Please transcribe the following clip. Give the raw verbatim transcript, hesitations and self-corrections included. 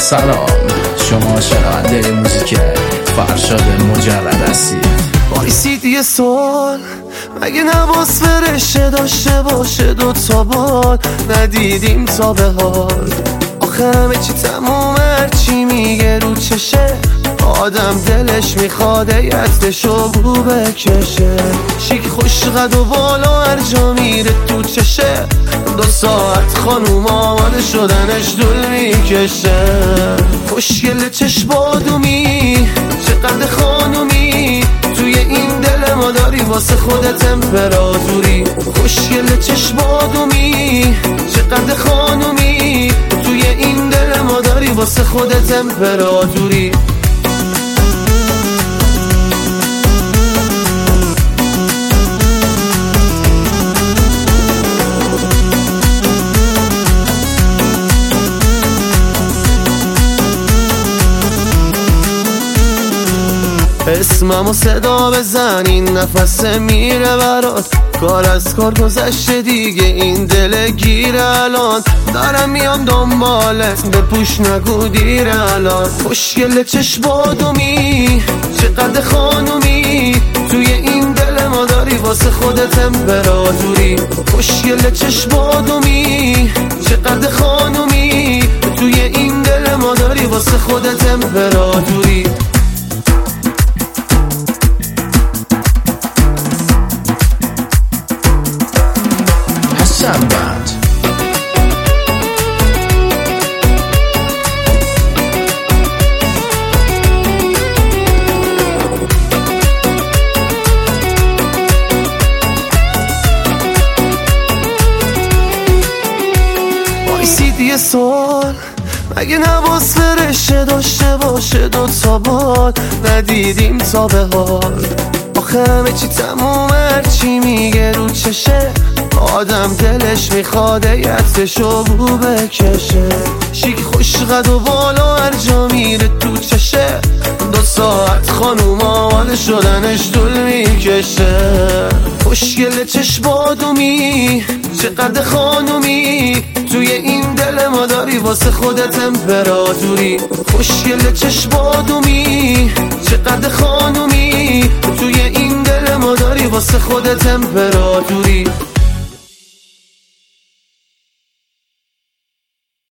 سلام، شما شنونده موزیک فرشاد مجرد هستید. وایسید یه سوال، مگه نباس فرشه داشته باشه دو تا بال ندیدیم تا به حال؟ آخه همه چی تموم، هرچی میگه رو چشه آدم دلش میخواد یتشو بو بکشه. شیک خوش قد و بالا هر جا میره تو چشه، دو ساعت خانوم آماده شدنش دل میکشه. خوشگل چشم بادومی، چقدر خانومی، توی این دل ما داری واسه خودت امپراتوری. خوشگل چشم بادومی، چقدر خانومی، توی این دل ما داری واسه خودت امپراتوری. اسممو صدا بزن، این نفس میره برات، کار از کار گذشته دیگه، این دل گیره الان. دارم میام دنبالت، بپوش نگو دیره الان. خوشگل چشم بادومی، چقدر خانومی، توی این دل ما داری واسه خودت امپراتوری. خوشگل چشم بادومی، چقدر خانومی، توی این دل ما داری واسه خودت امپراتوری. بند وایسید یه سوال، مگه نباس فرشه داشته باشه دو تا بال ندیدیم تا به حال؟ آخه همه چی تموم، هرچی میگه رو چشه آدم دلش میخواد یتشو بو بکشه. شیک خوش قد و بالا هر جا میره تو چشه، دو ساعت خانوم آماده شدنش دل میکشه. خوشگل چشم بادومی، چقدر خانومی، توی این دل ما داری واسه خودت امپراتوری. خوشگل چشم بادومی، چقدر خانومی، توی این دل ما داری واسه خودت امپراتوری.